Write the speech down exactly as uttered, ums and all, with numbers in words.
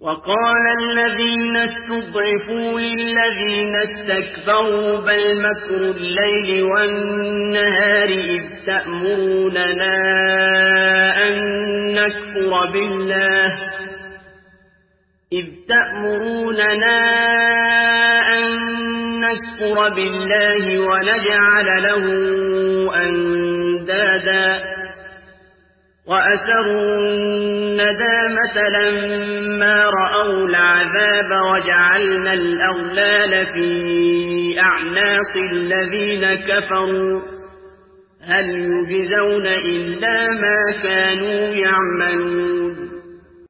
وقال الذين استضعفوا للذين استكبروا بل مكر الليل والنهار إذ تأمروننا أن نكفر بالله إذ تأمروننا أن نكفر بالله ونجعل له أندادا وأسروا الندامة لما رأوا العذاب وجعلنا الأغلال في أعناق الذين كفروا هل يجزون إلا ما كانوا يعملون